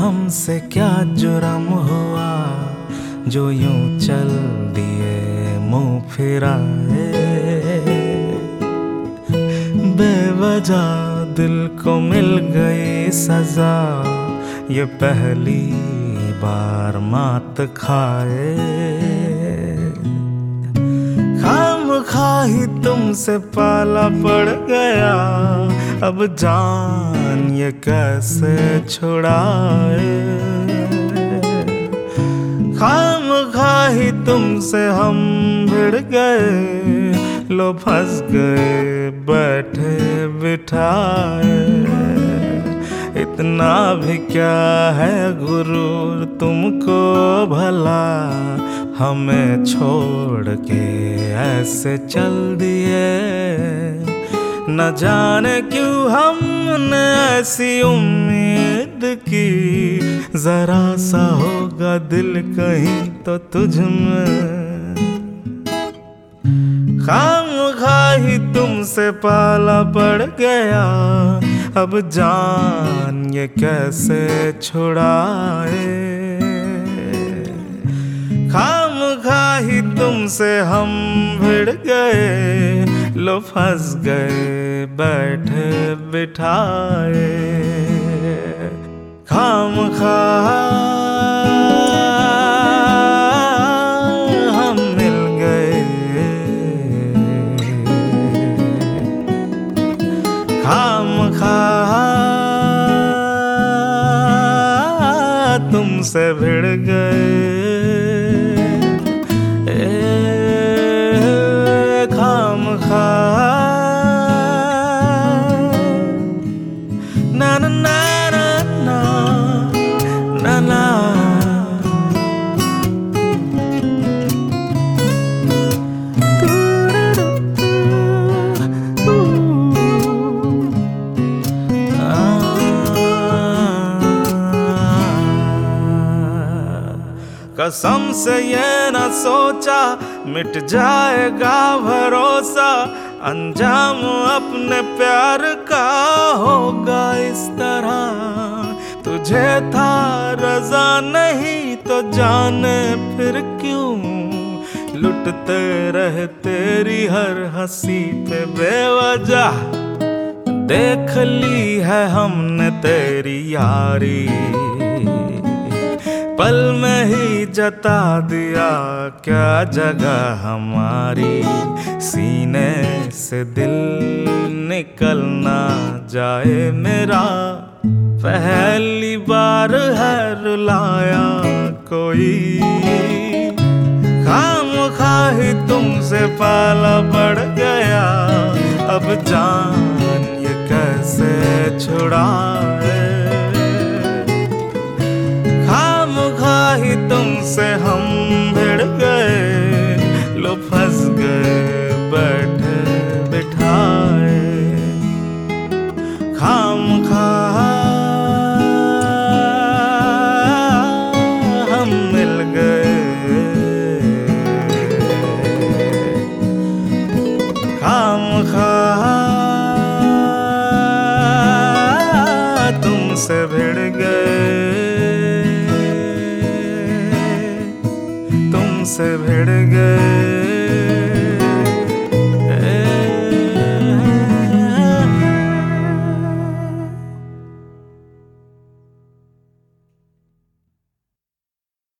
हमसे क्या जुर्म हुआ जो यूं चल दिए मुंह फिराए। बेवजह दिल को मिल गई सजा, ये पहली बार मात खाए। खामखा ही तुमसे पाला पड़ गया, अब जान ये कैसे छुड़ाए। खामखा ही तुमसे हम भिड़ गए, लो फंस गए बैठे बिठाए। इतना भी क्या है गुरूर तुमको भला, हमें छोड़ के ऐसे चल दिए। न जाने क्यों हमने ऐसी उम्मीद की, जरा सा होगा दिल कहीं तो तुझ में। खामखा ही तुमसे पाला पड़ गया, अब जान ये कैसे छुड़ाए। खामखा ही तुमसे हम भिड़ गए, लो फंस गए बैठे बिठाए। खामखा हम मिल गए, खामखा तुमसे भिड़ गए। खामखा ना ना ना ना ना ना। कसम से ये न सोचा मिट जाएगा भरोसा, अंजाम अपने प्यार का होगा इस तरह। तुझे था रजा नहीं तो जाने फिर क्यों, लुटते रहे तेरी हर हंसी पे बेवजह। देख ली है हमने तेरी यारी, पल में ही जता दिया क्या जगह हमारी। सीने से दिल निकल ना जाए मेरा, पहली बार है रुलाया कोई। खामखा ही तुमसे पाला पड़ गया, अब जान ये कैसे छुड़ाए। खामखा ही तुमसे हम भिड़ गए, लो फंस गए बैठे बिठाए। खामखा हम मिल गए, खामखा तुमसे भिड़ गए, तुमसे भिड़ गए।